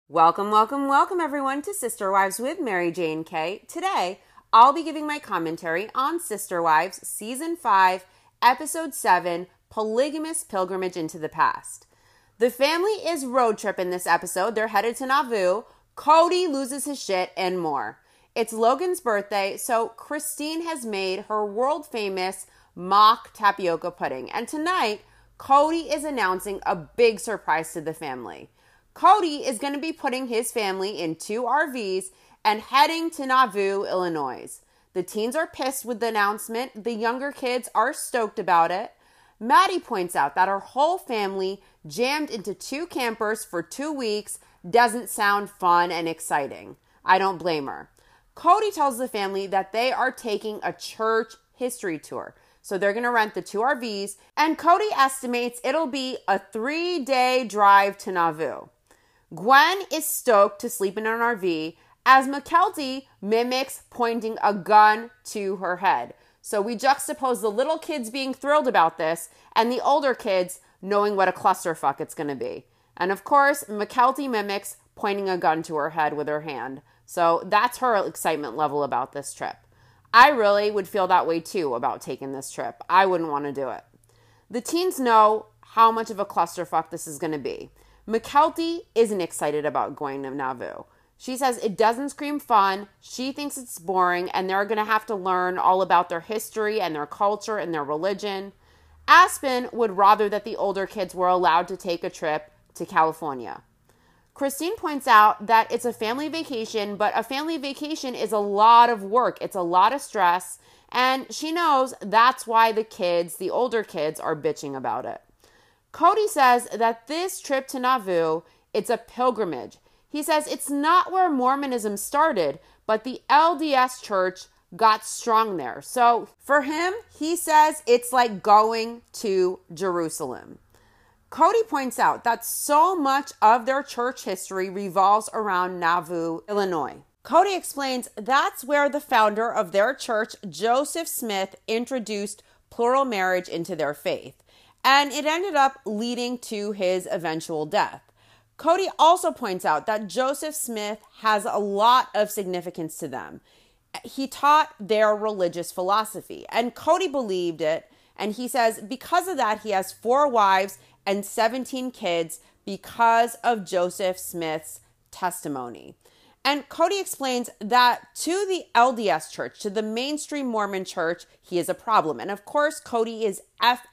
Welcome, welcome, welcome everyone to Sister Wives with Mary Jane K. Today, I'll be giving my commentary on Sister Wives Season 5, Episode 7, Polygamous Pilgrimage into the Past. The family is road trip in this episode. They're headed to Nauvoo. Cody loses his shit and more. It's Logan's birthday, so Christine has made her world-famous mock tapioca pudding. And tonight, Cody is announcing a big surprise to the family. Cody is going to be putting his family in 2 RVs and heading to Nauvoo, Illinois. The teens are pissed with the announcement. The younger kids are stoked about it. Maddie points out that her whole family jammed into 2 campers for 2 weeks doesn't sound fun and exciting. I don't blame her. Cody tells the family that they are taking a church history tour. So they're going to rent the 2 RVs, and Cody estimates it'll be a 3-day drive to Nauvoo. Gwen is stoked to sleep in an RV as Mykelti mimics pointing a gun to her head. So we juxtapose the little kids being thrilled about this and the older kids knowing what a clusterfuck it's going to be. And of course, Mykelti mimics pointing a gun to her head with her hand. So that's her excitement level about this trip. I really would feel that way too about taking this trip. I wouldn't want to do it. The teens know how much of a clusterfuck this is going to be. Mykelti isn't excited about going to Nauvoo. She says it doesn't scream fun, she thinks it's boring, and they're going to have to learn all about their history and their culture and their religion. Aspen would rather that the older kids were allowed to take a trip to California. Christine points out that it's a family vacation, but a family vacation is a lot of work. It's a lot of stress, and she knows that's why the older kids, are bitching about it. Cody says that this trip to Nauvoo, it's a pilgrimage. He says it's not where Mormonism started, but the LDS church got strong there. So for him, he says it's like going to Jerusalem. Cody points out that so much of their church history revolves around Nauvoo, Illinois. Cody explains that's where the founder of their church, Joseph Smith, introduced plural marriage into their faith. And it ended up leading to his eventual death. Cody also points out that Joseph Smith has a lot of significance to them. He taught their religious philosophy, and Cody believed it. And he says because of that, he has 4 wives and 17 kids because of Joseph Smith's testimony. And Cody explains that to the LDS church, to the mainstream Mormon church, he is a problem. And of course, Cody is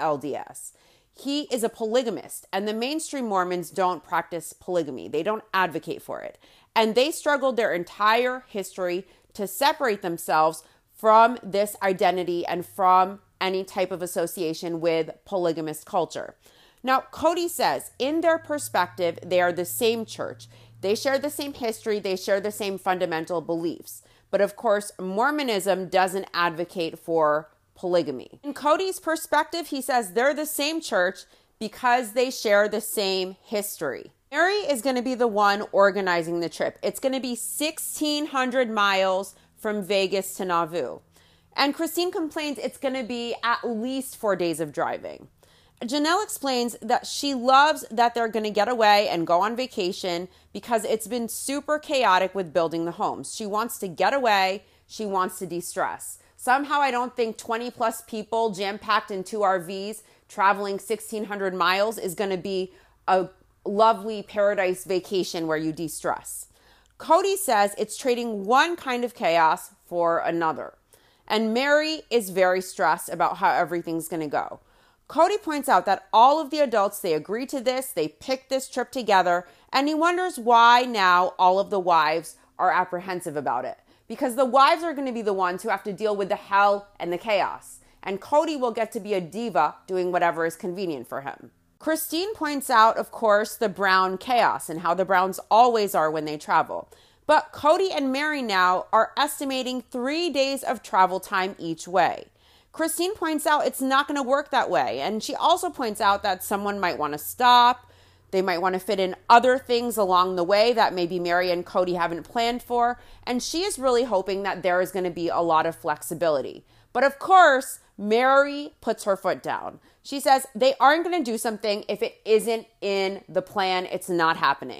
FLDS. He is a polygamist, and the mainstream Mormons don't practice polygamy. They don't advocate for it. And they struggled their entire history to separate themselves from this identity and from any type of association with polygamist culture. Now, Cody says, in their perspective, they are the same church. They share the same history. They share the same fundamental beliefs. But of course, Mormonism doesn't advocate for polygamy. In Cody's perspective, he says they're the same church because they share the same history. Mary is going to be the one organizing the trip. It's going to be 1,600 miles from Vegas to Nauvoo. And Christine complains it's going to be at least 4 days of driving. Janelle explains that she loves that they're going to get away and go on vacation because it's been super chaotic with building the homes. She wants to get away. She wants to de-stress. Somehow I don't think 20 plus people jam-packed in 2 RVs traveling 1,600 miles is going to be a lovely paradise vacation where you de-stress. Cody says it's trading one kind of chaos for another. And Mary is very stressed about how everything's going to go. Cody points out that all of the adults, they agreed to this, they picked this trip together, and he wonders why now all of the wives are apprehensive about it. Because the wives are going to be the ones who have to deal with the hell and the chaos. And Cody will get to be a diva doing whatever is convenient for him. Christine points out, of course, the Brown chaos and how the Browns always are when they travel. But Cody and Mary now are estimating 3 days of travel time each way. Christine points out it's not going to work that way. And she also points out that someone might want to stop. They might want to fit in other things along the way that maybe Mary and Cody haven't planned for. And she is really hoping that there is going to be a lot of flexibility. But of course, Mary puts her foot down. She says they aren't going to do something if it isn't in the plan. It's not happening.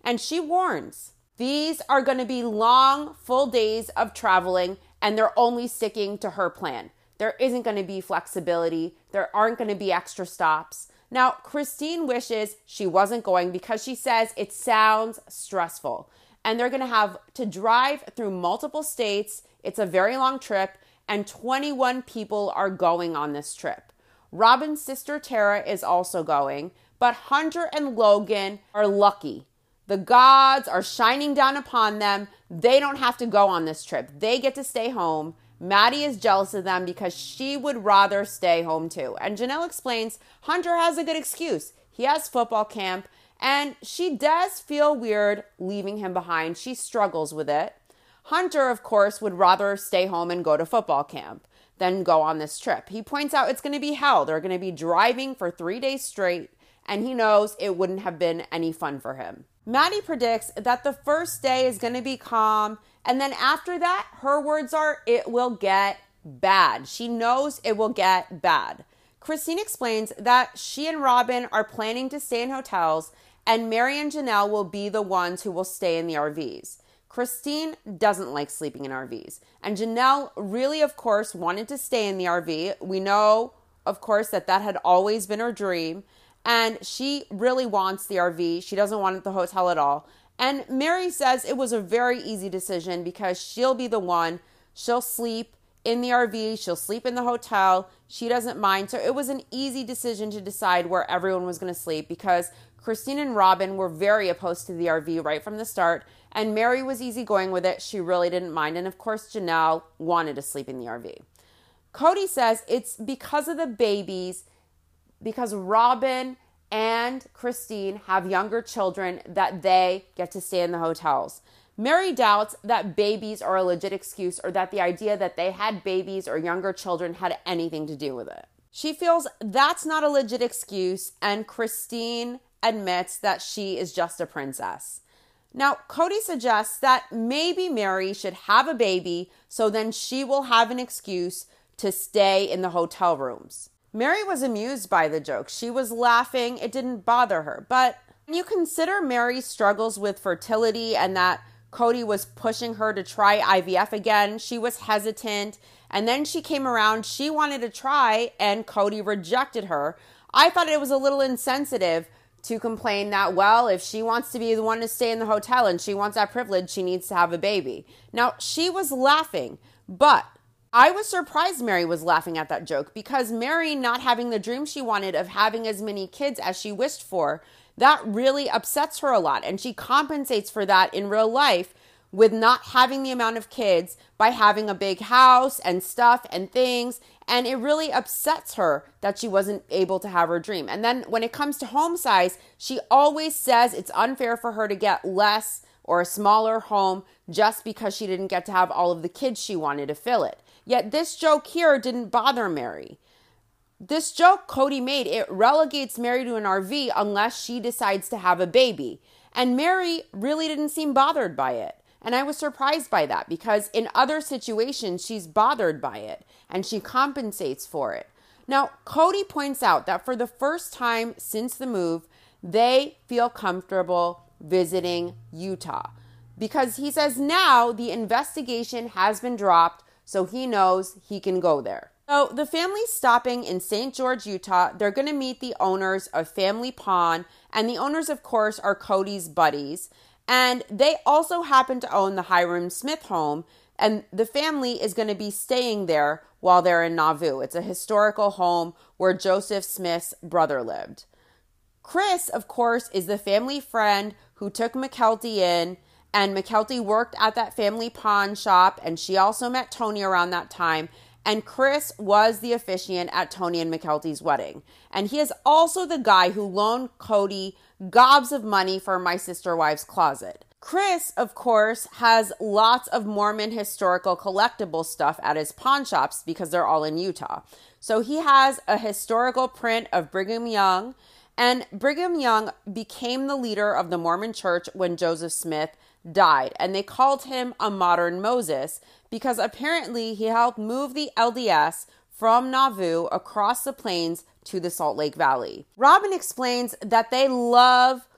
And she warns, these are going to be long, full days of traveling, and they're only sticking to her plan. There isn't going to be flexibility. There aren't going to be extra stops. Now, Christine wishes she wasn't going because she says it sounds stressful. And they're going to have to drive through multiple states. It's a very long trip, and 21 people are going on this trip. Robin's sister Tara is also going, but Hunter and Logan are lucky. The gods are shining down upon them. They don't have to go on this trip. They get to stay home. Maddie is jealous of them because she would rather stay home too. And Janelle explains Hunter has a good excuse. He has football camp, and she does feel weird leaving him behind. She struggles with it. Hunter, of course, would rather stay home and go to football camp than go on this trip. He points out it's going to be hell. They're going to be driving for 3 days straight, and he knows it wouldn't have been any fun for him. Maddie predicts that the first day is going to be calm, and then after that, her words are, it will get bad. She knows it will get bad. Christine explains that she and Robin are planning to stay in hotels, and Mary and Janelle will be the ones who will stay in the RVs. Christine doesn't like sleeping in RVs, and Janelle really, of course, wanted to stay in the RV. We know, of course, that had always been her dream. And she really wants the RV. She doesn't want the hotel at all. And Mary says it was a very easy decision because she'll be the one. She'll sleep in the RV. She'll sleep in the hotel. She doesn't mind. So it was an easy decision to decide where everyone was going to sleep because Christine and Robin were very opposed to the RV right from the start. And Mary was easygoing with it. She really didn't mind. And of course, Janelle wanted to sleep in the RV. Cody says it's because of the babies, because Robin and Christine have younger children that they get to stay in the hotels. Mary doubts that babies are a legit excuse or that the idea that they had babies or younger children had anything to do with it. She feels that's not a legit excuse, and Christine admits that she is just a princess. Now, Cody suggests that maybe Mary should have a baby so then she will have an excuse to stay in the hotel rooms. Mary was amused by the joke. She was laughing. It didn't bother her. But when you consider Mary's struggles with fertility and that Cody was pushing her to try IVF again, she was hesitant. And then she came around. She wanted to try, and Cody rejected her. I thought it was a little insensitive to complain that, well, if she wants to be the one to stay in the hotel and she wants that privilege, she needs to have a baby. Now, she was laughing, but I was surprised Mary was laughing at that joke because Mary not having the dream she wanted of having as many kids as she wished for, that really upsets her a lot. And she compensates for that in real life with not having the amount of kids by having a big house and stuff and things. And it really upsets her that she wasn't able to have her dream. And then when it comes to home size, she always says it's unfair for her to get less or a smaller home just because she didn't get to have all of the kids she wanted to fill it. Yet this joke here didn't bother Mary. This joke Cody made, it relegates Mary to an RV unless she decides to have a baby. And Mary really didn't seem bothered by it. And I was surprised by that because in other situations, she's bothered by it and she compensates for it. Now, Cody points out that for the first time since the move, they feel comfortable visiting Utah because he says now the investigation has been dropped. So he knows he can go there. So the family's stopping in St. George, Utah. They're going to meet the owners of Family Pond. And the owners, of course, are Cody's buddies. And they also happen to own the Hiram Smith home. And the family is going to be staying there while they're in Nauvoo. It's a historical home where Joseph Smith's brother lived. Chris, of course, is the family friend who took McKelty in. And McKelty worked at that family pawn shop, and she also met Tony around that time. And Chris was the officiant at Tony and McKelty's wedding. And he is also the guy who loaned Cody gobs of money for My Sister Wives Closet. Chris, of course, has lots of Mormon historical collectible stuff at his pawn shops because they're all in Utah. So he has a historical print of Brigham Young, and Brigham Young became the leader of the Mormon Church when Joseph Smith died, and they called him a modern Moses because apparently he helped move the LDS from Nauvoo across the plains to the Salt Lake Valley. Robin explains that they love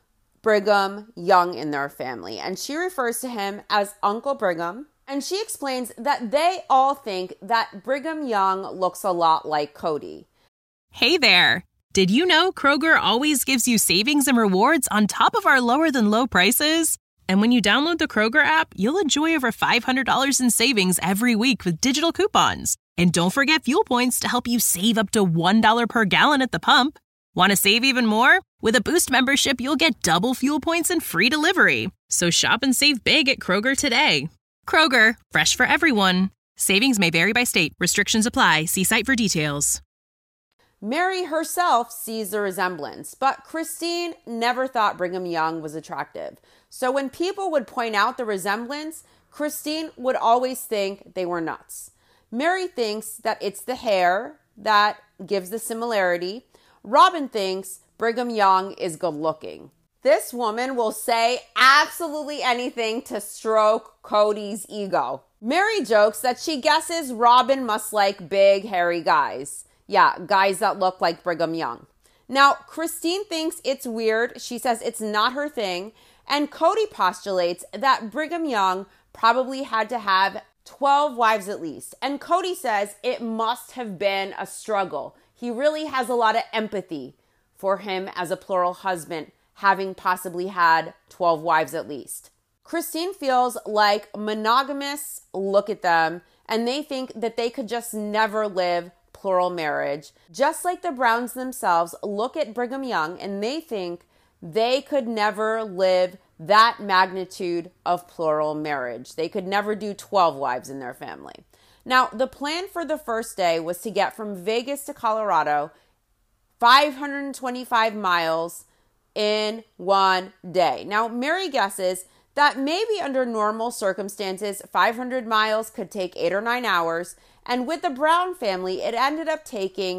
Brigham Young in their family, and she refers to him as Uncle Brigham. And she explains that they all think that Brigham Young looks a lot like Cody. Hey there! Did you know Kroger always gives you savings and rewards on top of our lower-than-low prices? And when you download the Kroger app, you'll enjoy over $500 in savings every week with digital coupons. And don't forget fuel points to help you save up to $1 per gallon at the pump. Want to save even more? With a Boost membership, you'll get double fuel points and free delivery. So shop and save big at Kroger today. Kroger, fresh for everyone. Savings may vary by state. Restrictions apply. See site for details. Mary herself sees the resemblance, but Christine never thought Brigham Young was attractive. So when people would point out the resemblance, Christine would always think they were nuts. Mary thinks that it's the hair that gives the similarity. Robin thinks Brigham Young is good looking. This woman will say absolutely anything to stroke Cody's ego. Mary jokes that she guesses Robin must like big, hairy guys. Yeah, guys that look like Brigham Young. Now, Christine thinks it's weird. She says it's not her thing. And Cody postulates that Brigham Young probably had to have 12 wives at least. And Cody says it must have been a struggle. He really has a lot of empathy for him as a plural husband, having possibly had 12 wives at least. Christine feels like monogamists look at them and they think that they could just never live plural marriage, just like the Browns themselves look at Brigham Young and they think they could never live that magnitude of plural marriage. They could never do 12 wives in their family. Now, the plan for the first day was to get from Vegas to Colorado 525 miles in one day. Now, Mary guesses that maybe under normal circumstances, 500 miles could take 8 or 9 hours. And with the Brown family, it ended up taking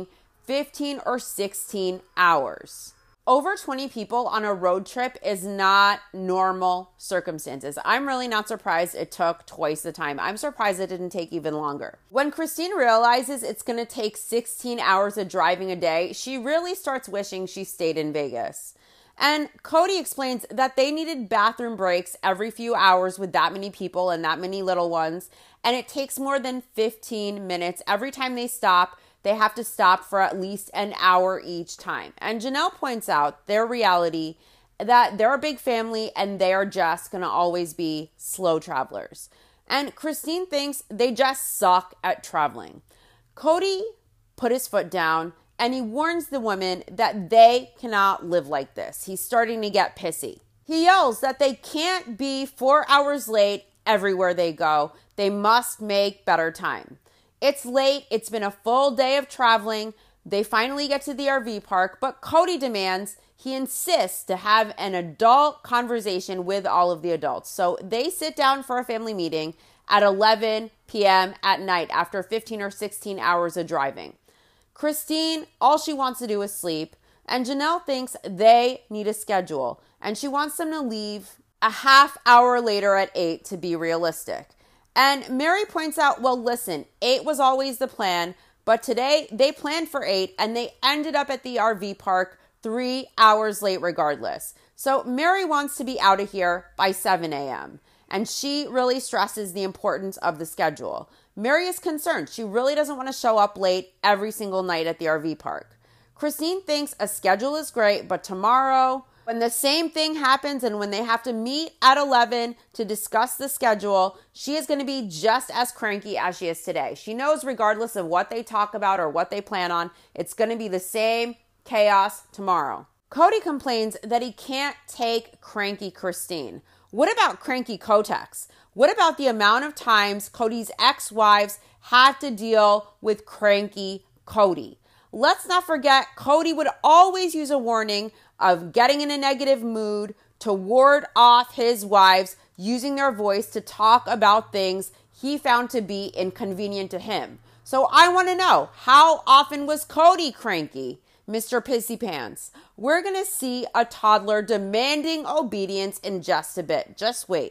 15 or 16 hours. Over 20 people on a road trip is not normal circumstances. I'm really not surprised it took twice the time. I'm surprised it didn't take even longer. When Christine realizes it's going to take 16 hours of driving a day, she really starts wishing she stayed in Vegas. And Cody explains that they needed bathroom breaks every few hours with that many people and that many little ones. And it takes more than 15 minutes. Every time they stop, they have to stop for at least an hour each time. And Janelle points out their reality that they're a big family and they are just going to always be slow travelers. And Christine thinks they just suck at traveling. Cody put his foot down and he warns the women that they cannot live like this. He's starting to get pissy. He yells that they can't be 4 hours late everywhere they go. They must make better time. It's late. It's been a full day of traveling. They finally get to the RV park, but Cody he insists to have an adult conversation with all of the adults. So they sit down for a family meeting at 11 p.m. at night after 15 or 16 hours of driving. Christine, all she wants to do is sleep, and Janelle thinks they need a schedule, and she wants them to leave a half hour later at 8 to be realistic. And Mary points out, well, listen, 8 was always the plan, but today they planned for 8, and they ended up at the RV park 3 hours late regardless. So Mary wants to be out of here by 7 a.m., and she really stresses the importance of the schedule. Mary is concerned. She really doesn't want to show up late every single night at the RV park. Christine thinks a schedule is great, but tomorrow, when the same thing happens and when they have to meet at 11 to discuss the schedule, she is going to be just as cranky as she is today. She knows regardless of what they talk about or what they plan on, it's going to be the same chaos tomorrow. Cody complains that he can't take cranky Christine. What about cranky Kotex? What about the amount of times Cody's ex-wives had to deal with cranky Cody? Let's not forget, Cody would always use a warning of getting in a negative mood to ward off his wives using their voice to talk about things he found to be inconvenient to him. So I want to know, how often was Cody cranky? Mr. Pissy Pants. We're going to see a toddler demanding obedience in just a bit. Just wait.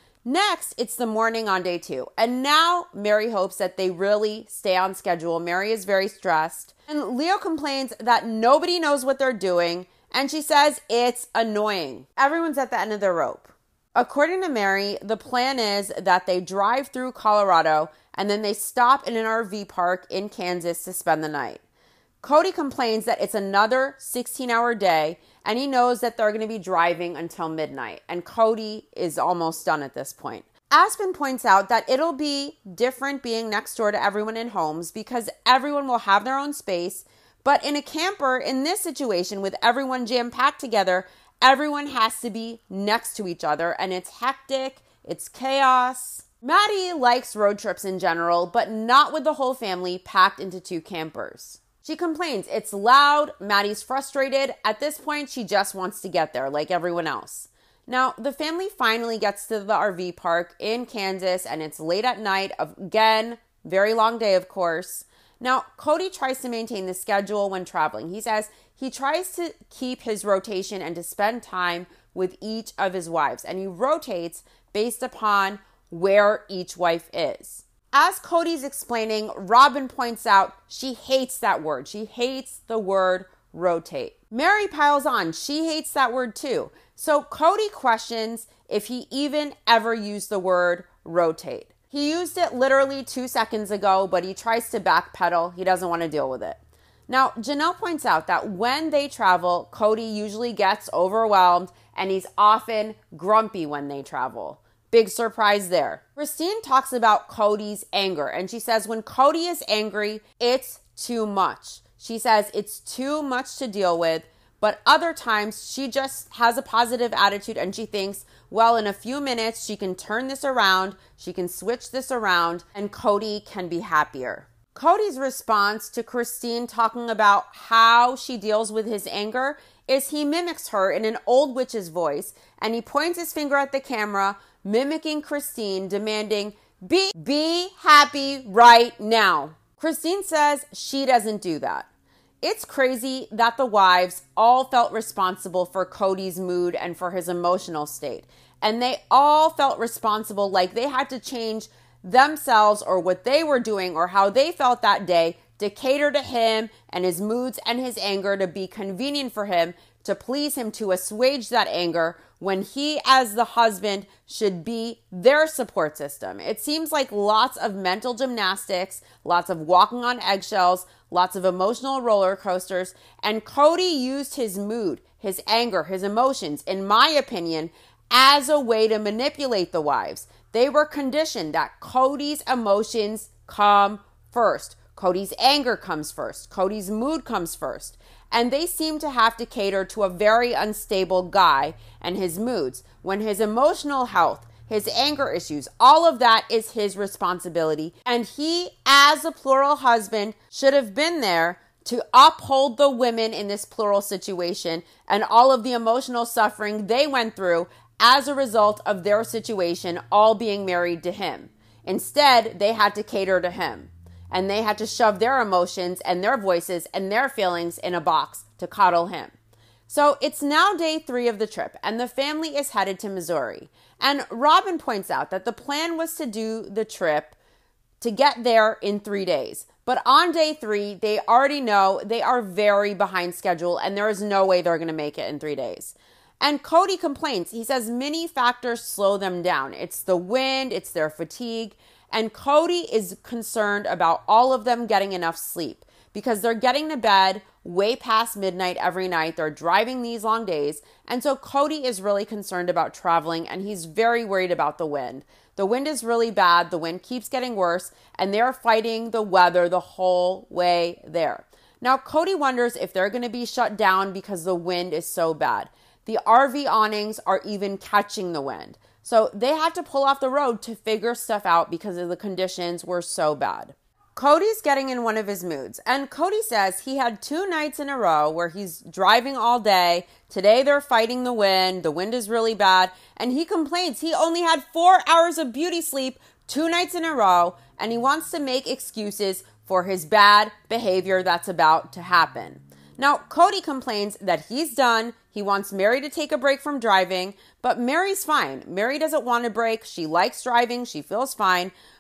Next, it's the morning on day 2. And now Mary hopes that they really stay on schedule. Mary is very stressed. And Leo complains that nobody knows what they're doing And she says it's annoying. Everyone's at the end of their rope. According to Mary, the plan is that they drive through Colorado and then they stop in an RV park in Kansas to spend the night. Cody complains that it's another 16-hour day and he knows that they're going to be driving until midnight. And Cody is almost done at this point. Aspen points out that it'll be different being next door to everyone in homes because everyone will have their own space. But in a camper, in this situation with everyone jam-packed together, everyone has to be next to each other and it's hectic, it's chaos. Maddie likes road trips in general, but not with the whole family packed into 2 campers. She complains it's loud, Maddie's frustrated. At this point, she just wants to get there like everyone else. Now, the family finally gets to the RV park in Kansas and it's late at night. Again, very long day, of course. Now, Cody tries to maintain the schedule when traveling. He says he tries to keep his rotation and to spend time with each of his wives. And he rotates based upon where each wife is. As Cody's explaining, Robin points out she hates that word. She hates the word rotate. Mary piles on. She hates that word too. So Cody questions if he even ever used the word rotate. He used it literally 2 seconds ago, but he tries to backpedal. He doesn't want to deal with it. Now, Janelle points out that when they travel, Cody usually gets overwhelmed and he's often grumpy when they travel. Big surprise there. Christine talks about Cody's anger and she says when Cody is angry, it's too much. She says it's too much to deal with, but other times she just has a positive attitude and she thinks, well, in a few minutes, she can turn this around, she can switch this around, and Cody can be happier. Cody's response to Christine talking about how she deals with his anger is he mimics her in an old witch's voice, and he points his finger at the camera, mimicking Christine, demanding, be happy right now. Christine says she doesn't do that. It's crazy that the wives all felt responsible for Cody's mood and for his emotional state. And they all felt responsible, like they had to change themselves or what they were doing or how they felt that day to cater to him and his moods and his anger to be convenient for him, to please him, to assuage that anger when he, as the husband, should be their support system. It seems like lots of mental gymnastics, lots of walking on eggshells, lots of emotional roller coasters, and Cody used his mood, his anger, his emotions, in my opinion, as a way to manipulate the wives. They were conditioned that Cody's emotions come first. Cody's anger comes first. Cody's mood comes first. And they seem to have to cater to a very unstable guy and his moods, when his emotional health, his anger issues, all of that is his responsibility. And he, as a plural husband, should have been there to uphold the women in this plural situation and all of the emotional suffering they went through as a result of their situation, all being married to him. Instead, they had to cater to him. And they had to shove their emotions and their voices and their feelings in a box to coddle him. So it's now day 3 of the trip, and the family is headed to Missouri. And Robin points out that the plan was to do the trip to get there in 3 days. But on day 3, they already know they are very behind schedule, and there is no way they're going to make it in 3 days. And Cody complains. He says many factors slow them down. It's the wind, it's their fatigue. And Cody is concerned about all of them getting enough sleep because they're getting to bed way past midnight every night. They're driving these long days. And so Cody is really concerned about traveling and he's very worried about the wind. The wind is really bad. The wind keeps getting worse and they're fighting the weather the whole way there. Now, Cody wonders if they're going to be shut down because the wind is so bad. The RV awnings are even catching the wind. So they had to pull off the road to figure stuff out because of the conditions were so bad. Cody's getting in one of his moods. And Cody says he had 2 nights in a row where he's driving all day. Today they're fighting the wind. The wind is really bad. And he complains he only had 4 hours of beauty sleep 2 nights in a row. And he wants to make excuses for his bad behavior that's about to happen. Now, Cody complains that he's done. He wants Mary to take a break from driving, but Mary's fine. Mary doesn't want a break. She likes driving. She feels fine.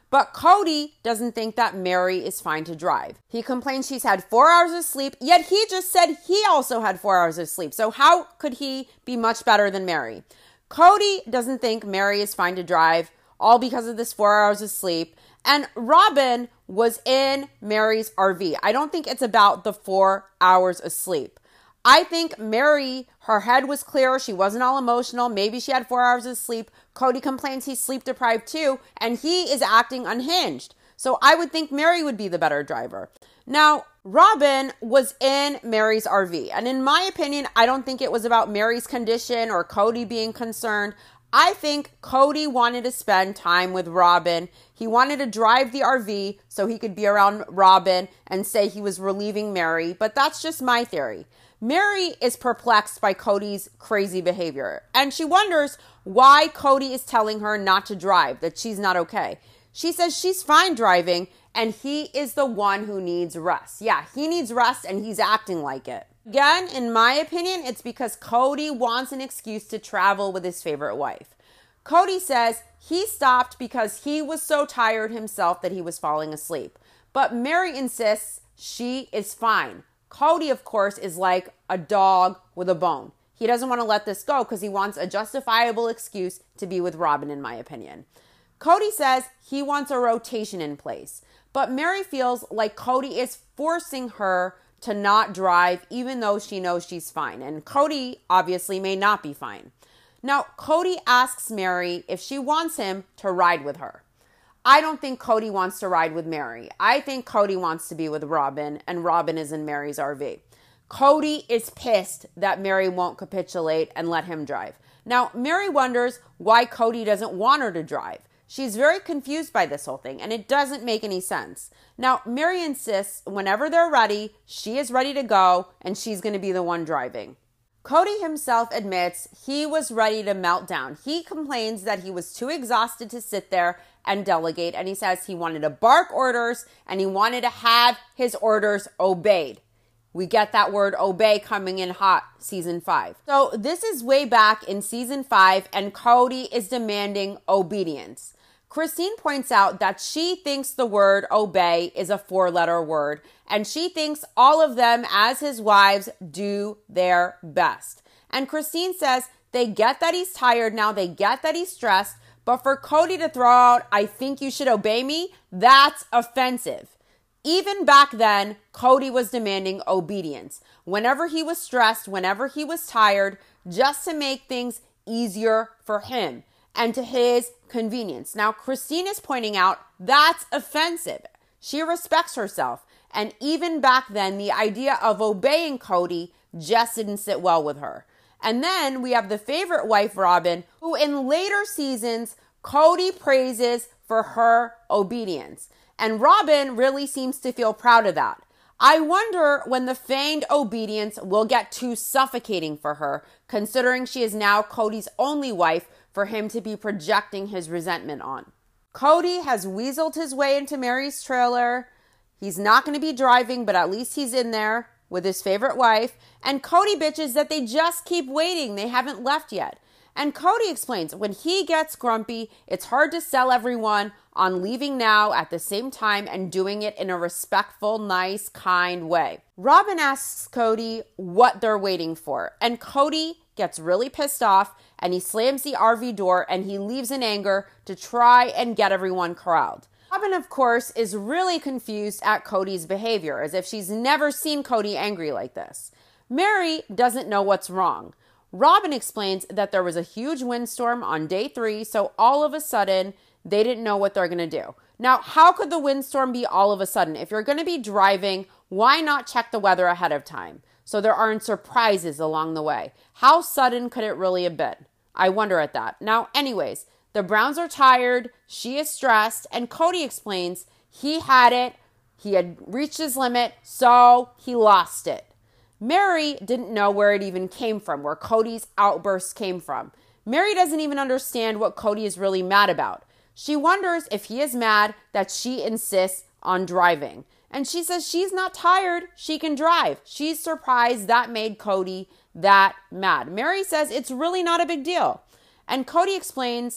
But Cody doesn't think that Mary is fine to drive. He complains she's had 4 hours of sleep, yet he just said he also had 4 hours of sleep. So how could he be much better than Mary? Cody doesn't think Mary is fine to drive, all because of this 4 hours of sleep. And Robin was in Mary's RV. I don't think it's about the 4 hours of sleep. I think Mary, her head was clear. She wasn't all emotional. Maybe she had 4 hours of sleep. Cody complains he's sleep deprived too, and he is acting unhinged. So I would think Mary would be the better driver. Now, Robin was in Mary's RV. And in my opinion, I don't think it was about Mary's condition or Cody being concerned. I think Cody wanted to spend time with Robin. He wanted to drive the RV so he could be around Robin and say he was relieving Mary. But that's just my theory. Mary is perplexed by Cody's crazy behavior, and she wonders why Cody is telling her not to drive, that she's not okay. She says she's fine driving, and he is the one who needs rest. Yeah, he needs rest, and he's acting like it. Again, in my opinion, it's because Cody wants an excuse to travel with his favorite wife. Cody says he stopped because he was so tired himself that he was falling asleep. But Mary insists she is fine. Cody, of course, is like a dog with a bone. He doesn't want to let this go because he wants a justifiable excuse to be with Robin, in my opinion. Cody says he wants a rotation in place, but Mary feels like Cody is forcing her to not drive even though she knows she's fine. And Cody obviously may not be fine. Now, Cody asks Mary if she wants him to ride with her. I don't think Cody wants to ride with Mary. I think Cody wants to be with Robin, and Robin is in Mary's RV. Cody is pissed that Mary won't capitulate and let him drive. Now, Mary wonders why Cody doesn't want her to drive. She's very confused by this whole thing, and it doesn't make any sense. Now, Mary insists whenever they're ready, she is ready to go, and she's going to be the one driving. Cody himself admits he was ready to melt down. He complains that he was too exhausted to sit there and delegate, and he says he wanted to bark orders and he wanted to have his orders obeyed. We get that word obey coming in hot season 5. So this is way back in season 5, and Cody is demanding obedience. Christine points out that she thinks the word obey is a 4-letter word, and she thinks all of them as his wives do their best. And Christine says they get that he's tired now, they get that he's stressed, but for Cody to throw out, I think you should obey me, that's offensive. Even back then, Cody was demanding obedience. Whenever he was stressed, whenever he was tired, just to make things easier for him and to his convenience. Now, Christine is pointing out that's offensive. She respects herself. And even back then, the idea of obeying Cody just didn't sit well with her. And then we have the favorite wife, Robin, who in later seasons, Cody praises for her obedience. And Robin really seems to feel proud of that. I wonder when the feigned obedience will get too suffocating for her, considering she is now Cody's only wife for him to be projecting his resentment on. Cody has weaseled his way into Mary's trailer. He's not going to be driving, but at least he's in there with his favorite wife. And Cody bitches that they just keep waiting. They haven't left yet. And Cody explains when he gets grumpy, it's hard to sell everyone on leaving now at the same time and doing it in a respectful, nice, kind way. Robin asks Cody what they're waiting for. And Cody gets really pissed off and he slams the RV door and he leaves in anger to try and get everyone corralled. Robin, of course, is really confused at Cody's behavior, as if she's never seen Cody angry like this. Mary doesn't know what's wrong. Robin explains that there was a huge windstorm on day 3, so all of a sudden, they didn't know what they're going to do. Now, how could the windstorm be all of a sudden? If you're going to be driving, why not check the weather ahead of time so there aren't surprises along the way? How sudden could it really have been? I wonder at that. Now, anyways, the Browns are tired, she is stressed, and Cody explains he had it, he had reached his limit, so he lost it. Mary didn't know where it even came from, where Cody's outbursts came from. Mary doesn't even understand what Cody is really mad about. She wonders if he is mad that she insists on driving. And she says she's not tired, she can drive. She's surprised that made Cody that mad. Mary says it's really not a big deal. And Cody explains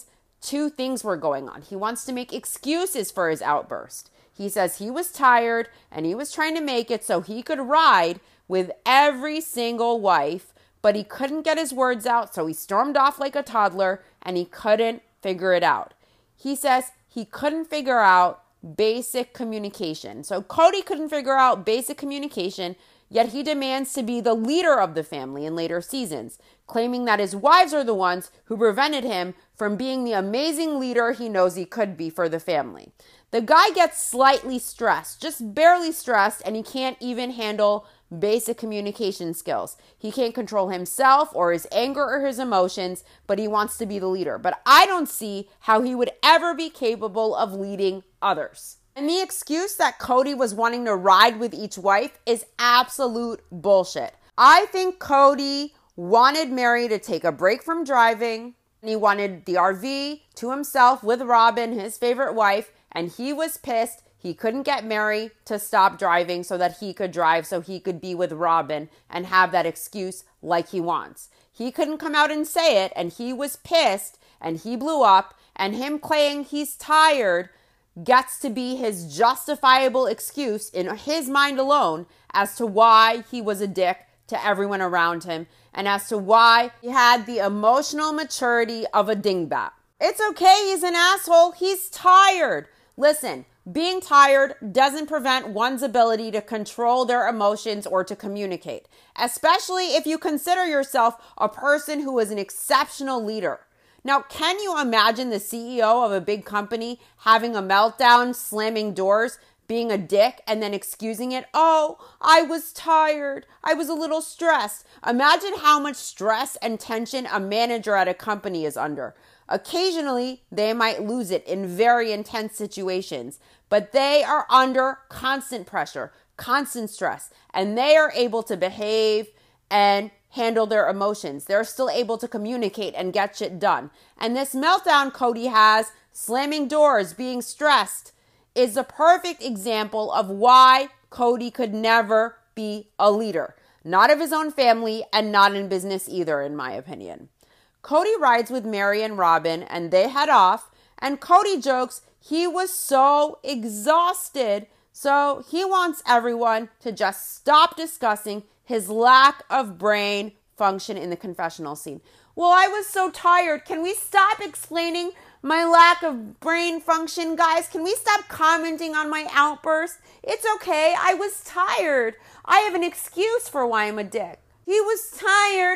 two things were going on. He wants to make excuses for his outburst. He says he was tired and he was trying to make it so he could ride with every single wife, but he couldn't get his words out, so he stormed off like a toddler and he couldn't figure it out. He says he couldn't figure out basic communication. So Cody couldn't figure out basic communication, yet he demands to be the leader of the family in later seasons, claiming that his wives are the ones who prevented him from being the amazing leader he knows he could be for the family. The guy gets slightly stressed, just barely stressed, and he can't even handle basic communication skills. He can't control himself or his anger or his emotions, but he wants to be the leader. But I don't see how he would ever be capable of leading others. And the excuse that Cody was wanting to ride with each wife is absolute bullshit. I think Cody wanted Mary to take a break from driving, and he wanted the RV to himself with Robin, his favorite wife, and he was pissed he couldn't get Mary to stop driving so that he could drive, so he could be with Robin and have that excuse like he wants. He couldn't come out and say it, and he was pissed, and he blew up, and him claiming he's tired gets to be his justifiable excuse in his mind alone as to why he was a dick to everyone around him and as to why he had the emotional maturity of a dingbat. It's okay, he's an asshole, he's tired. Listen, being tired doesn't prevent one's ability to control their emotions or to communicate, especially if you consider yourself a person who is an exceptional leader. Now, can you imagine the CEO of a big company having a meltdown, slamming doors, being a dick, and then excusing it? Oh, I was tired. I was a little stressed. Imagine how much stress and tension a manager at a company is under. Occasionally, they might lose it in very intense situations, but they are under constant pressure, constant stress, and they are able to behave and handle their emotions. They're still able to communicate and get shit done. And this meltdown Cody has, slamming doors, being stressed, is the perfect example of why Cody could never be a leader. Not of his own family and not in business either, in my opinion. Cody rides with Mary and Robin and they head off, and Cody jokes he was so exhausted, so he wants everyone to just stop discussing his lack of brain function in the confessional scene. Well, I was so tired. Can we stop explaining my lack of brain function, guys? Can we stop commenting on my outburst? It's okay. I was tired. I have an excuse for why I'm a dick. He was tired.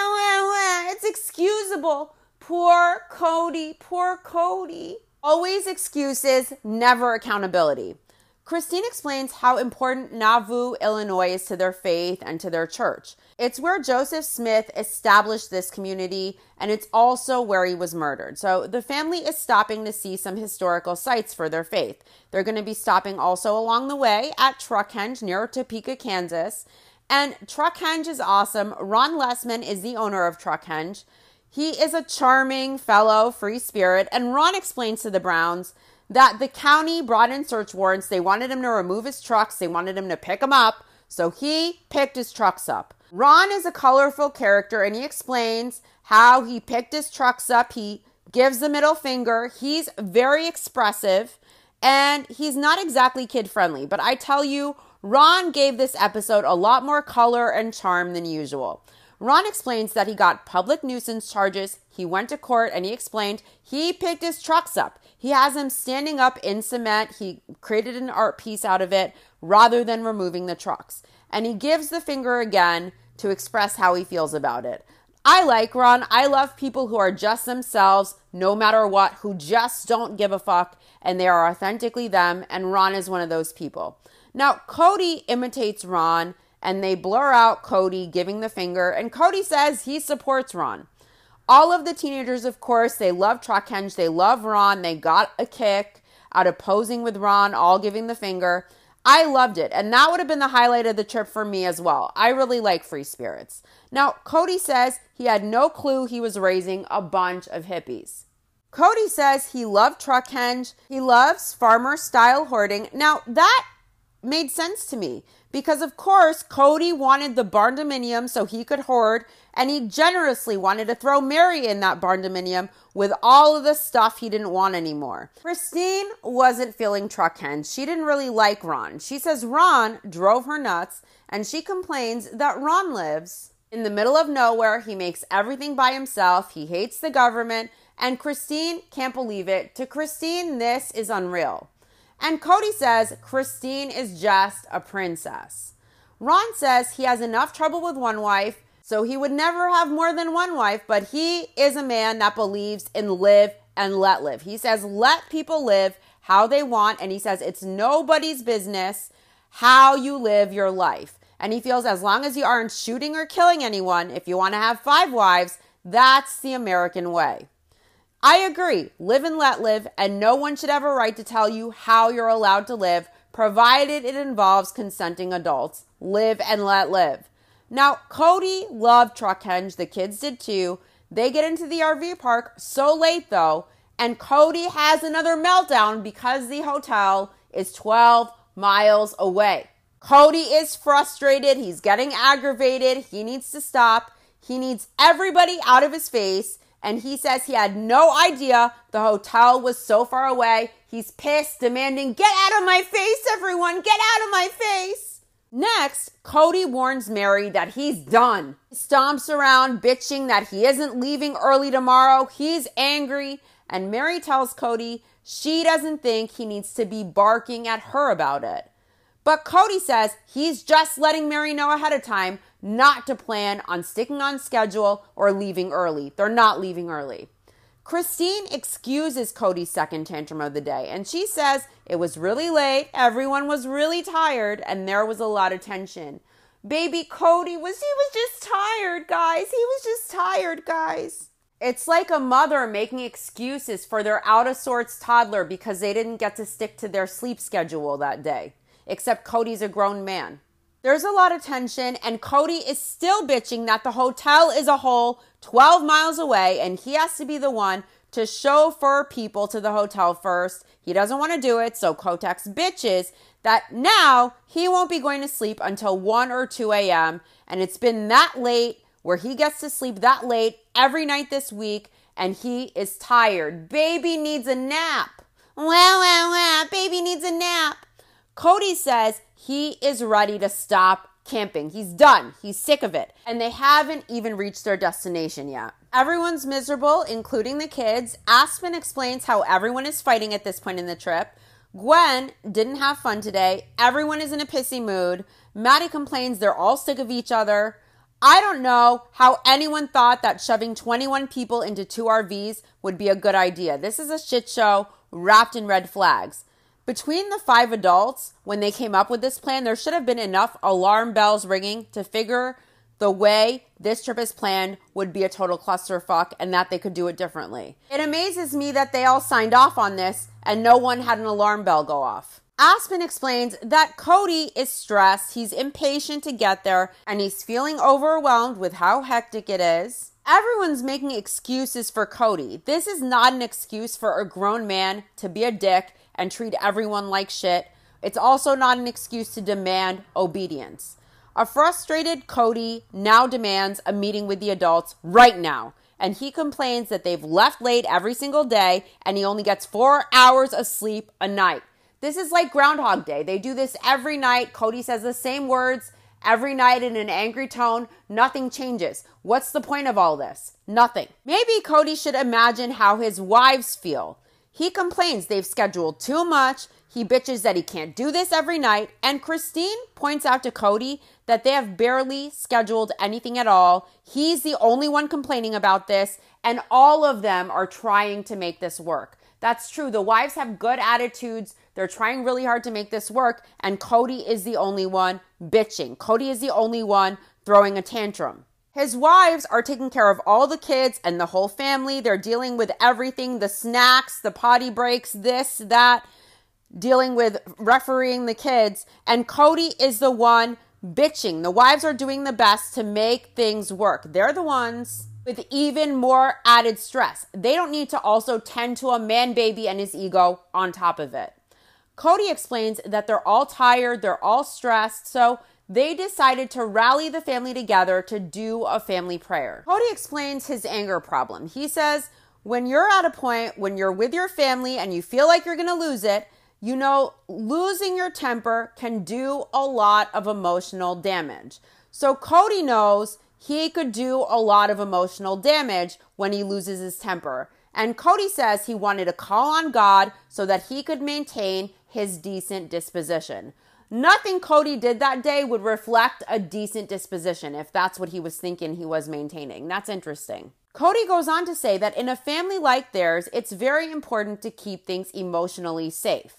It's excusable. Poor Cody. Poor Cody. Always excuses, never accountability. Christine explains how important Nauvoo, Illinois is to their faith and to their church. It's where Joseph Smith established this community, and it's also where he was murdered. So the family is stopping to see some historical sites for their faith. They're going to be stopping also along the way at Truckhenge near Topeka, Kansas. And Truckhenge is awesome. Ron Lessman is the owner of Truckhenge. He is a charming fellow, free spirit, and Ron explains to the Browns that the county brought in search warrants. They wanted him to remove his trucks. They wanted him to pick them up. So he picked his trucks up. Ron is a colorful character, and he explains how he picked his trucks up. He gives the middle finger. He's very expressive, and he's not exactly kid-friendly. But I tell you, Ron gave this episode a lot more color and charm than usual. Ron explains that he got public nuisance charges. He went to court, and he explained he picked his trucks up. He has them standing up in cement. He created an art piece out of it rather than removing the trucks. And he gives the finger again to express how he feels about it. I like Ron. I love people who are just themselves, no matter what, who just don't give a fuck, and they are authentically them, and Ron is one of those people. Now, Cody imitates Ron, and they blur out Cody giving the finger, and Cody says he supports Ron. All of the teenagers, of course, they love Truckhenge, they love Ron, they got a kick out of posing with Ron, all giving the finger. I loved it, and that would have been the highlight of the trip for me as well. I really like free spirits. Now, Cody says he had no clue he was raising a bunch of hippies. Cody says he loved Truckhenge, he loves farmer-style hoarding. Now, that made sense to me Because of course, Cody wanted the barndominium so he could hoard, and he generously wanted to throw Mary in that barndominium with all of the stuff he didn't want anymore. Christine wasn't feeling Truck Henge. She didn't really like Ron. She says Ron drove her nuts, and she complains that Ron lives in the middle of nowhere. He makes everything by himself. He hates the government, and Christine can't believe it. To Christine, this is unreal. And Cody says Christine is just a princess. Ron says he has enough trouble with one wife, so he would never have more than one wife, but he is a man that believes in live and let live. He says let people live how they want, and he says it's nobody's business how you live your life. And he feels as long as you aren't shooting or killing anyone, if you want to have 5 wives, that's the American way. I agree, live and let live, and no one should have a right to tell you how you're allowed to live, provided it involves consenting adults. Live and let live. Now, Cody loved Truck Henge. The kids did too. They get into the RV park so late though, and Cody has another meltdown because the hotel is 12 miles away. Cody is frustrated. He's getting aggravated. He needs to stop. He needs everybody out of his face. And he says he had no idea the hotel was so far away. He's pissed, demanding, "Get out of my face, everyone! Get out of my face!" Next, Cody warns Mary that he's done. He stomps around, bitching that he isn't leaving early tomorrow. He's angry. And Mary tells Cody she doesn't think he needs to be barking at her about it. But Cody says he's just letting Mary know ahead of time not to plan on sticking on schedule or leaving early. They're not leaving early. Christine excuses Cody's second tantrum of the day, and she says it was really late, everyone was really tired, and there was a lot of tension. Baby Cody was just tired, guys. He was just tired, guys. It's like a mother making excuses for their out-of-sorts toddler because they didn't get to stick to their sleep schedule that day. Except Cody's a grown man. There's a lot of tension, and Cody is still bitching that the hotel is a whole 12 miles away, and he has to be the one to chauffeur people to the hotel first. He doesn't want to do it, so Kotex bitches that now he won't be going to sleep until 1 or 2 a.m., and it's been that late where he gets to sleep that late every night this week, and he is tired. Baby needs a nap. Wow, baby needs a nap. Cody says he is ready to stop camping. He's done. He's sick of it. And they haven't even reached their destination yet. Everyone's miserable, including the kids. Aspen explains how everyone is fighting at this point in the trip. Gwen didn't have fun today. Everyone is in a pissy mood. Maddie complains they're all sick of each other. I don't know how anyone thought that shoving 21 people into 2 RVs would be a good idea. This is a shit show wrapped in red flags. Between the 5 adults, when they came up with this plan, there should have been enough alarm bells ringing to figure the way this trip is planned would be a total clusterfuck and that they could do it differently. It amazes me that they all signed off on this and no one had an alarm bell go off. Aspen explains that Cody is stressed, he's impatient to get there, and he's feeling overwhelmed with how hectic it is. Everyone's making excuses for Cody. This is not an excuse for a grown man to be a dick and treat everyone like shit. It's also not an excuse to demand obedience. A frustrated Cody now demands a meeting with the adults right now. And he complains that they've left late every single day and he only gets 4 hours of sleep a night. This is like Groundhog Day. They do this every night. Cody says the same words every night in an angry tone. Nothing changes. What's the point of all this? Nothing. Maybe Cody should imagine how his wives feel. He complains they've scheduled too much. He bitches that he can't do this every night. And Christine points out to Cody that they have barely scheduled anything at all. He's the only one complaining about this. And all of them are trying to make this work. That's true. The wives have good attitudes. They're trying really hard to make this work. And Cody is the only one bitching. Cody is the only one throwing a tantrum. His wives are taking care of all the kids and the whole family. They're dealing with everything, the snacks, the potty breaks, this, that, dealing with refereeing the kids. And Cody is the one bitching. The wives are doing the best to make things work. They're the ones with even more added stress. They don't need to also tend to a man baby and his ego on top of it. Cody explains that they're all tired, they're all stressed, so they decided to rally the family together to do a family prayer. Cody explains his anger problem. He says, when you're at a point, when you're with your family and you feel like you're going to lose it, you know, losing your temper can do a lot of emotional damage. So Cody knows he could do a lot of emotional damage when he loses his temper. And Cody says he wanted to call on God so that he could maintain his decent disposition. Nothing Cody did that day would reflect a decent disposition, if that's what he was thinking he was maintaining. That's interesting. Cody goes on to say that in a family like theirs, it's very important to keep things emotionally safe.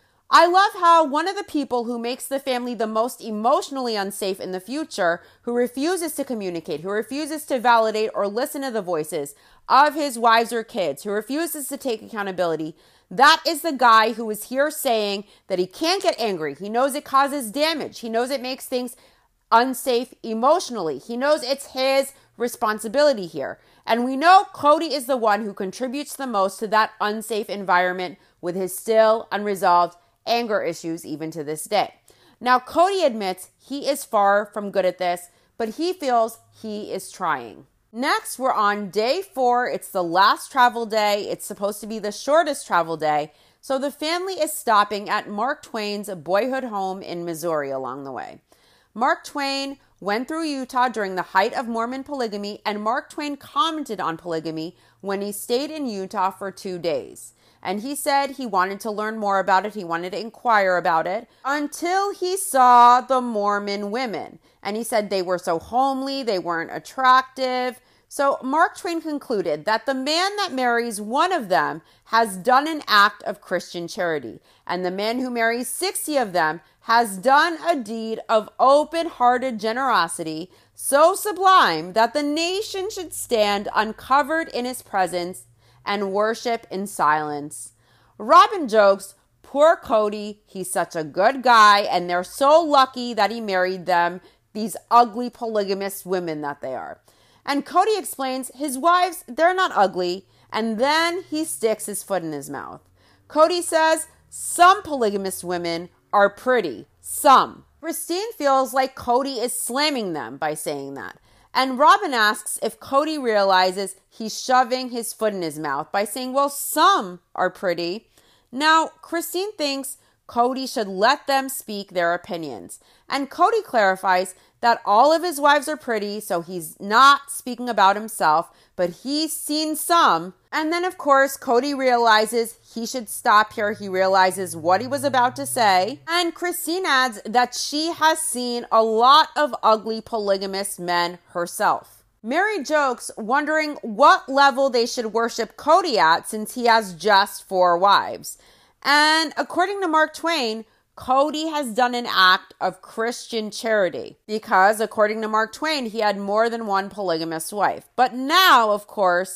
I love how one of the people who makes the family the most emotionally unsafe in the future, who refuses to communicate, who refuses to validate or listen to the voices of his wives or kids, who refuses to take accountability, that is the guy who is here saying that he can't get angry. He knows it causes damage. He knows it makes things unsafe emotionally. He knows it's his responsibility here. And we know Cody is the one who contributes the most to that unsafe environment with his still unresolved anger issues even to this day. Now, Cody admits he is far from good at this, but he feels he is trying. Next, we're on day 4. It's the last travel day. It's supposed to be the shortest travel day. So the family is stopping at Mark Twain's boyhood home in Missouri along the way. Mark Twain went through Utah during the height of Mormon polygamy, and Mark Twain commented on polygamy when he stayed in Utah for 2 days. And he said he wanted to learn more about it. He wanted to inquire about it until he saw the Mormon women. And he said they were so homely, they weren't attractive. So Mark Twain concluded that the man that marries one of them has done an act of Christian charity. And the man who marries 60 of them has done a deed of open-hearted generosity so sublime that the nation should stand uncovered in his presence and worship in silence. Robin jokes, poor Cody, he's such a good guy, and they're so lucky that he married them, these ugly polygamous women that they are. And Cody explains his wives, they're not ugly, and then he sticks his foot in his mouth. Cody says, some polygamous women are pretty, some. Christine feels like Cody is slamming them by saying that. And Robin asks if Cody realizes he's shoving his foot in his mouth by saying, well, some are pretty. Now, Christine thinks Cody should let them speak their opinions. And Cody clarifies that all of his wives are pretty, so he's not speaking about himself, but he's seen some. And then, of course, Cody realizes he should stop here. He realizes what he was about to say. And Christine adds that she has seen a lot of ugly polygamous men herself. Mary jokes, wondering what level they should worship Cody at since he has just 4 wives. And according to Mark Twain, Cody has done an act of Christian charity because, according to Mark Twain, he had more than one polygamous wife. But now, of course,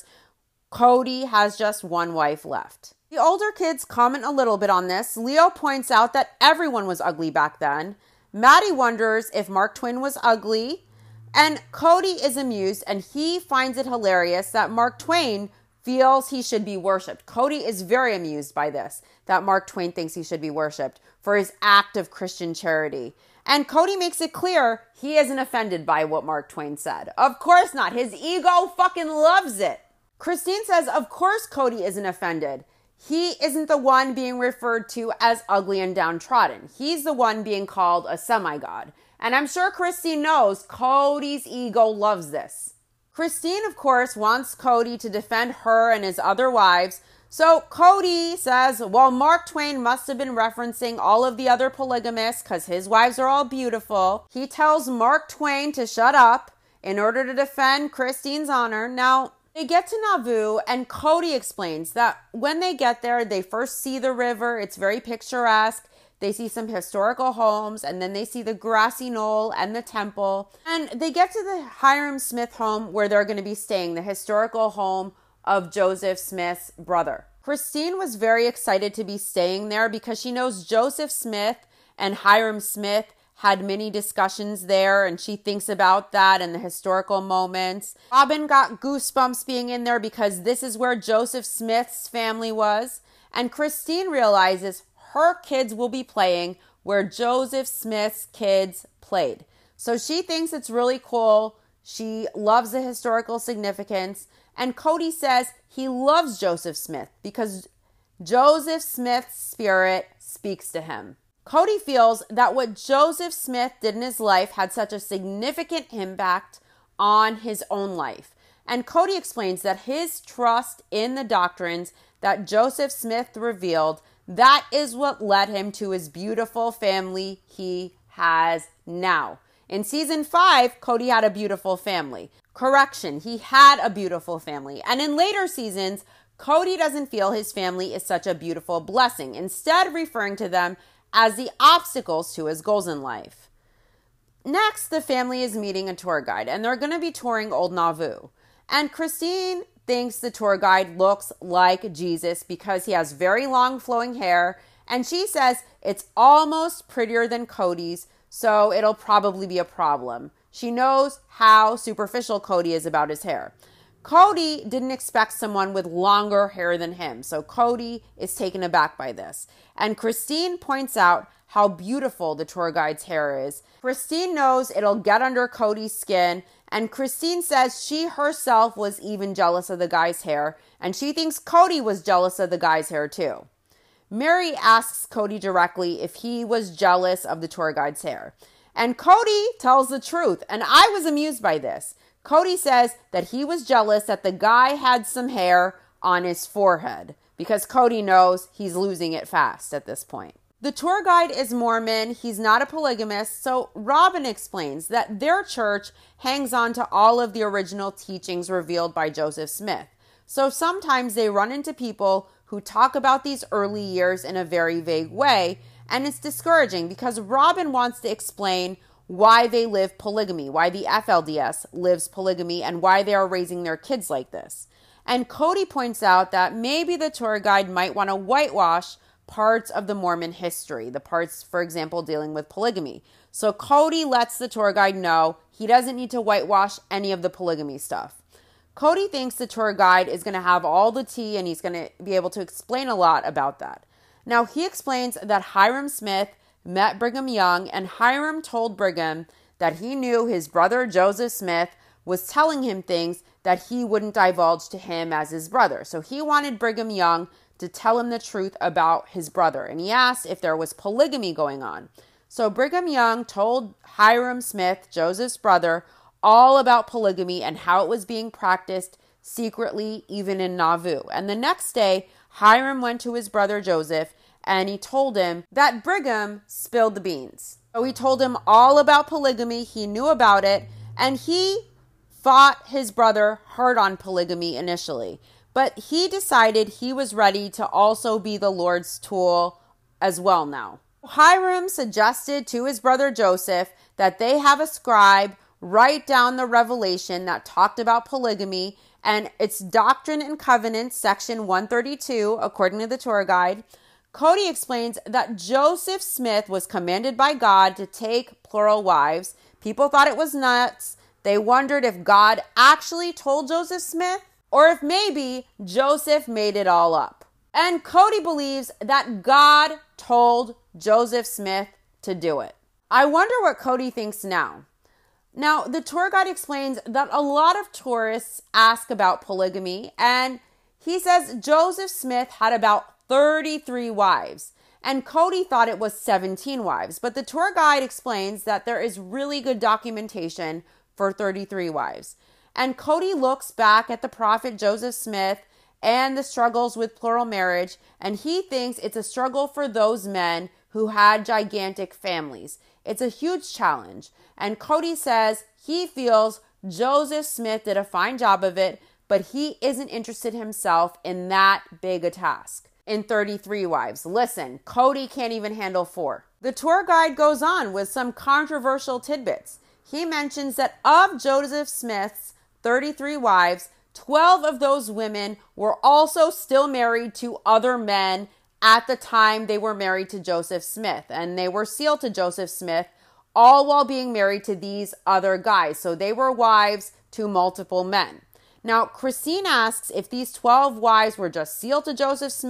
Cody has just 1 wife left. The older kids comment a little bit on this. Leo points out that everyone was ugly back then. Maddie wonders if Mark Twain was ugly. And Cody is amused, and he finds it hilarious that Mark Twain feels he should be worshipped. Cody is very amused by this, that Mark Twain thinks he should be worshipped for his act of Christian charity. And Cody makes it clear he isn't offended by what Mark Twain said. Of course not. His ego fucking loves it. Christine says, of course Cody isn't offended. He isn't the one being referred to as ugly and downtrodden. He's the one being called a semi-god. And I'm sure Christine knows Cody's ego loves this. Christine, of course, wants Cody to defend her and his other wives. So Cody says, well, Mark Twain must have been referencing all of the other polygamists because his wives are all beautiful. He tells Mark Twain to shut up in order to defend Christine's honor. Now, they get to Nauvoo, and Cody explains that when they get there, they first see the river. It's very picturesque. They see some historical homes, and then they see the grassy knoll and the temple. And they get to the Hyrum Smith home where they're going to be staying, the historical home of Joseph Smith's brother. Christine was very excited to be staying there because she knows Joseph Smith and Hyrum Smith had many discussions there, and she thinks about that and the historical moments. Robin got goosebumps being in there because this is where Joseph Smith's family was. And Christine realizes her kids will be playing where Joseph Smith's kids played. So she thinks it's really cool. She loves the historical significance. And Cody says he loves Joseph Smith because Joseph Smith's spirit speaks to him. Cody feels that what Joseph Smith did in his life had such a significant impact on his own life. And Cody explains that his trust in the doctrines that Joseph Smith revealed, that is what led him to his beautiful family he has now. In season 5, Cody had a beautiful family. Correction, he had a beautiful family. And in later seasons, Cody doesn't feel his family is such a beautiful blessing, instead referring to them as the obstacles to his goals in life. Next, the family is meeting a tour guide, and they're going to be touring Old Nauvoo. And Christine thinks the tour guide looks like Jesus because he has very long flowing hair, and she says it's almost prettier than Cody's, so it'll probably be a problem. She knows how superficial Cody is about his hair. Cody didn't expect someone with longer hair than him, so Cody is taken aback by this. And Christine points out how beautiful the tour guide's hair is. Christine knows it'll get under Cody's skin, and Christine says she herself was even jealous of the guy's hair, and she thinks Cody was jealous of the guy's hair too. Mary asks Cody directly if he was jealous of the tour guide's hair. And Cody tells the truth, and I was amused by this. Cody says that he was jealous that the guy had some hair on his forehead because Cody knows he's losing it fast at this point. The tour guide is Mormon. He's not a polygamist. So Robin explains that their church hangs on to all of the original teachings revealed by Joseph Smith. So sometimes they run into people who talk about these early years in a very vague way. And it's discouraging because Robin wants to explain why they live polygamy, why the FLDS lives polygamy, and why they are raising their kids like this. And Cody points out that maybe the tour guide might want to whitewash parts of the Mormon history, the parts, for example, dealing with polygamy. So Cody lets the tour guide know he doesn't need to whitewash any of the polygamy stuff. Cody thinks the tour guide is going to have all the tea and he's going to be able to explain a lot about that. Now, he explains that Hyrum Smith met Brigham Young, and Hyrum told Brigham that he knew his brother Joseph Smith was telling him things that he wouldn't divulge to him as his brother. So he wanted Brigham Young to tell him the truth about his brother, and he asked if there was polygamy going on. So Brigham Young told Hyrum Smith, Joseph's brother, all about polygamy and how it was being practiced secretly even in Nauvoo. And the next day, Hyrum went to his brother Joseph and he told him that Brigham spilled the beans. So he told him all about polygamy. He knew about it, and he fought his brother hard on polygamy initially. But he decided he was ready to also be the Lord's tool as well now. Hyrum suggested to his brother Joseph that they have a scribe write down the revelation that talked about polygamy, and it's Doctrine and Covenants, section 132, according to the tour guide. Cody explains that Joseph Smith was commanded by God to take plural wives. People thought it was nuts. They wondered if God actually told Joseph Smith or if maybe Joseph made it all up. And Cody believes that God told Joseph Smith to do it. I wonder what Cody thinks now. Now, the tour guide explains that a lot of tourists ask about polygamy, and he says Joseph Smith had about 33 wives, and Cody thought it was 17 wives. But the tour guide explains that there is really good documentation for 33 wives. And Cody looks back at the prophet Joseph Smith and the struggles with plural marriage, and he thinks it's a struggle for those men who had gigantic families. It's a huge challenge. And Cody says he feels Joseph Smith did a fine job of it, but he isn't interested himself in that big a task. In 33 wives. Listen, Cody can't even handle 4. The tour guide goes on with some controversial tidbits. He mentions that of Joseph Smith's 33 wives, 12 of those women were also still married to other men at the time they were married to Joseph Smith, and they were sealed to Joseph Smith, all while being married to these other guys. So they were wives to multiple men. Now, Christine asks if these 12 wives were just sealed to Joseph Smith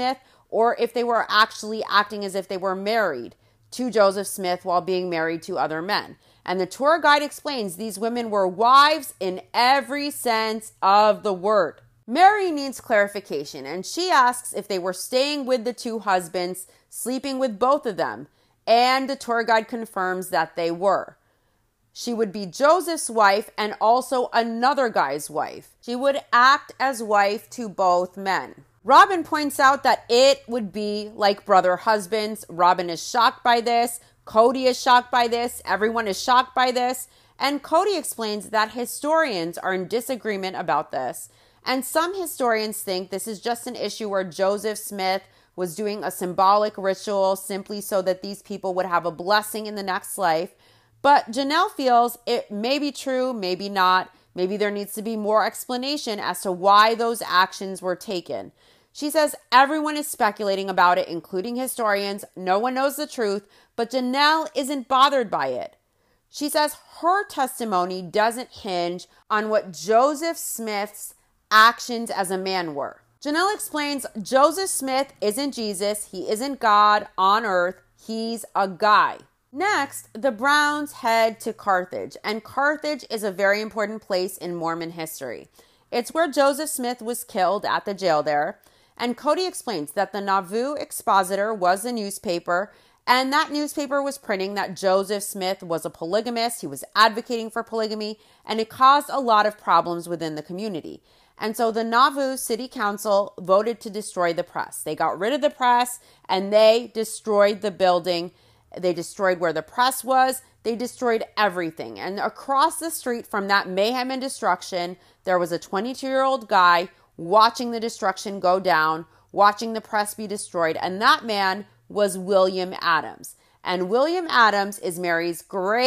or if they were actually acting as if they were married to Joseph Smith while being married to other men. And the tour guide explains these women were wives in every sense of the word. Mary needs clarification, and she asks if they were staying with the two husbands, sleeping with both of them, and the tour guide confirms that they were. She would be Joseph's wife and also another guy's wife. She would act as wife to both men. Robin points out that it would be like brother husbands. Robin is shocked by this. Cody is shocked by this. Everyone is shocked by this. And Cody explains that historians are in disagreement about this. And some historians think this is just an issue where Joseph Smith was doing a symbolic ritual simply so that these people would have a blessing in the next life. But Janelle feels it may be true, maybe not. Maybe there needs to be more explanation as to why those actions were taken. She says everyone is speculating about it, including historians. No one knows the truth, but Janelle isn't bothered by it. She says her testimony doesn't hinge on what Joseph Smith's actions as a man were. Janelle explains Joseph Smith isn't Jesus. He isn't God on earth. He's a guy. Next, the Browns head to Carthage, and Carthage is a very important place in Mormon history. It's where Joseph Smith was killed at the jail there. And Cody explains that the Nauvoo Expositor was a newspaper, and that newspaper was printing that Joseph Smith was a polygamist. He was advocating for polygamy, and it caused a lot of problems within the community. And so the Nauvoo City Council voted to destroy the press. They got rid of the press, and they destroyed the building. They destroyed where the press was. They destroyed everything. And across the street from that mayhem and destruction, there was a 22-year-old guy watching the destruction go down, watching the press be destroyed. And that man was William Adams. And William Adams is Mary's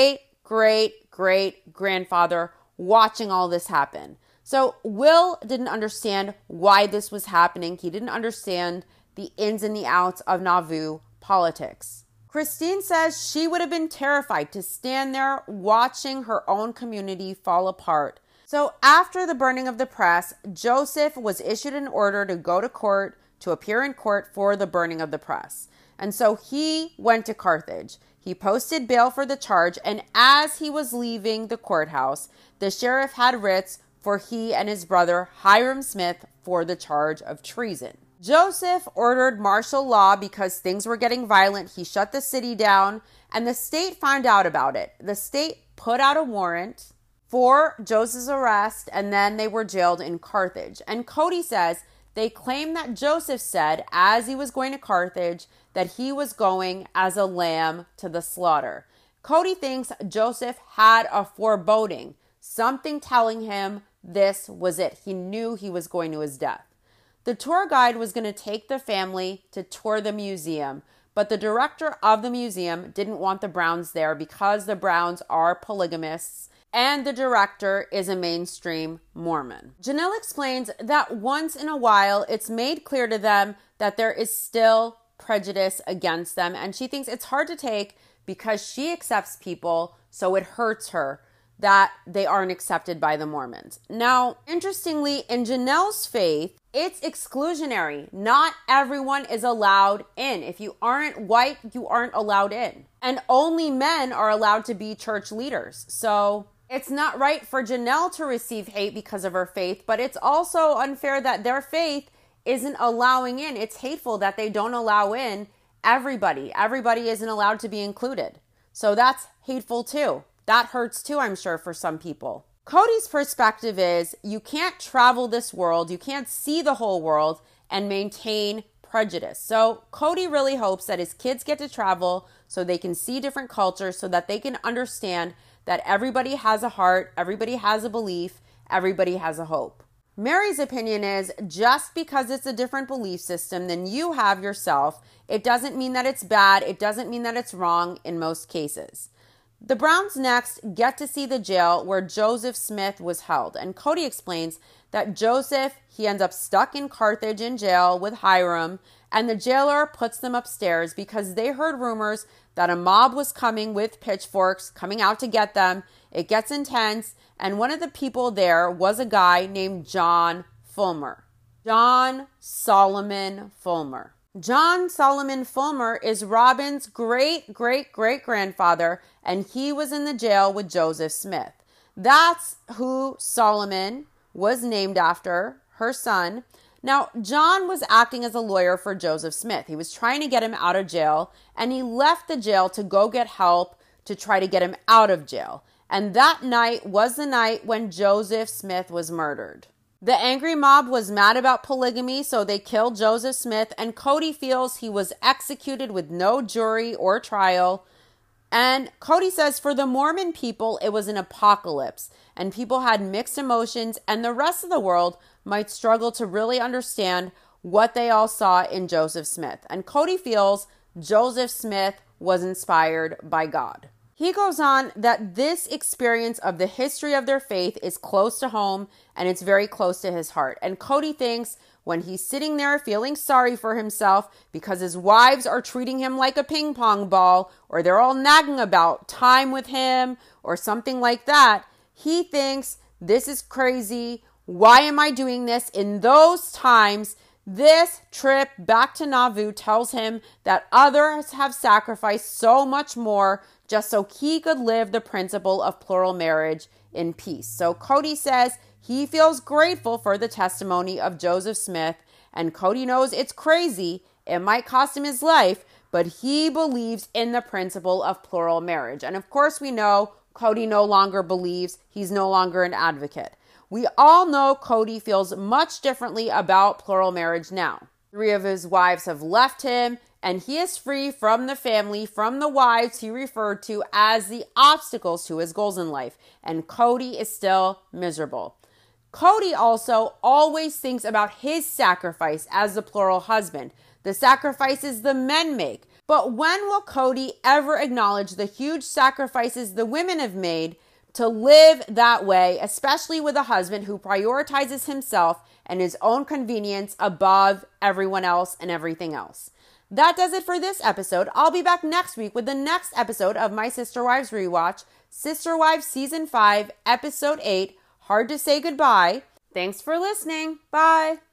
great-great-great-grandfather watching all this happen. So Will didn't understand why this was happening. He didn't understand the ins and the outs of Nauvoo politics. Christine says she would have been terrified to stand there watching her own community fall apart. So after the burning of the press, Joseph was issued an order to go to court, to appear in court for the burning of the press. And so he went to Carthage. He posted bail for the charge, and as he was leaving the courthouse, the sheriff had writs for he and his brother Hyrum Smith for the charge of treason. Joseph ordered martial law because things were getting violent. He shut the city down, and the state found out about it. The state put out a warrant for Joseph's arrest, and then they were jailed in Carthage. And Cody says they claim that Joseph said, as he was going to Carthage, that he was going as a lamb to the slaughter. Cody thinks Joseph had a foreboding, something telling him this was it. He knew he was going to his death. The tour guide was going to take the family to tour the museum, but the director of the museum didn't want the Browns there because the Browns are polygamists and the director is a mainstream Mormon. Janelle explains that once in a while it's made clear to them that there is still prejudice against them, and she thinks it's hard to take because she accepts people, so it hurts her that they aren't accepted by the Mormons. Now, interestingly, in Janelle's faith, it's exclusionary. Not everyone is allowed in. If you aren't white, you aren't allowed in. And only men are allowed to be church leaders. So it's not right for Janelle to receive hate because of her faith, but it's also unfair that their faith isn't allowing in. It's hateful that they don't allow in everybody. Everybody isn't allowed to be included. So that's hateful too. That hurts too, I'm sure, for some people. Cody's perspective is you can't travel this world, you can't see the whole world and maintain prejudice. So Cody really hopes that his kids get to travel so they can see different cultures, so that they can understand that everybody has a heart, everybody has a belief, everybody has a hope. Mary's opinion is just because it's a different belief system than you have yourself, it doesn't mean that it's bad, it doesn't mean that it's wrong in most cases. The Browns next get to see the jail where Joseph Smith was held. And Cody explains that Joseph, he ends up stuck in Carthage in jail with Hyrum, and the jailer puts them upstairs because they heard rumors that a mob was coming with pitchforks, coming out to get them. It gets intense, and one of the people there was a guy named John Fulmer. John Solomon Fulmer. John Solomon Fulmer is Robin's great-great-great-grandfather, and he was in the jail with Joseph Smith. That's who Solomon was named after, her son. Now, John was acting as a lawyer for Joseph Smith. He was trying to get him out of jail, and he left the jail to go get help to try to get him out of jail. And that night was the night when Joseph Smith was murdered. The angry mob was mad about polygamy, so they killed Joseph Smith, and Cody feels he was executed with no jury or trial. And Cody says for the Mormon people, it was an apocalypse, and people had mixed emotions, and the rest of the world might struggle to really understand what they all saw in Joseph Smith. And Cody feels Joseph Smith was inspired by God. He goes on that this experience of the history of their faith is close to home, and it's very close to his heart. And Cody thinks when he's sitting there feeling sorry for himself because his wives are treating him like a ping pong ball, or they're all nagging about time with him or something like that, he thinks this is crazy. Why am I doing this? In those times, this trip back to Nauvoo tells him that others have sacrificed so much more just so he could live the principle of plural marriage in peace. So Cody says he feels grateful for the testimony of Joseph Smith, and Cody knows it's crazy. It might cost him his life, but he believes in the principle of plural marriage. And of course, we know Cody no longer believes. He's no longer an advocate. We all know Cody feels much differently about plural marriage now. 3 of his wives have left him, and he is free from the family, from the wives he referred to as the obstacles to his goals in life. And Cody is still miserable. Cody also always thinks about his sacrifice as the plural husband, the sacrifices the men make. But when will Cody ever acknowledge the huge sacrifices the women have made to live that way, especially with a husband who prioritizes himself and his own convenience above everyone else and everything else? That does it for this episode. I'll be back next week with the next episode of my Sister Wives Rewatch, Sister Wives Season 5, Episode 8, Hard to Say Goodbye. Thanks for listening. Bye.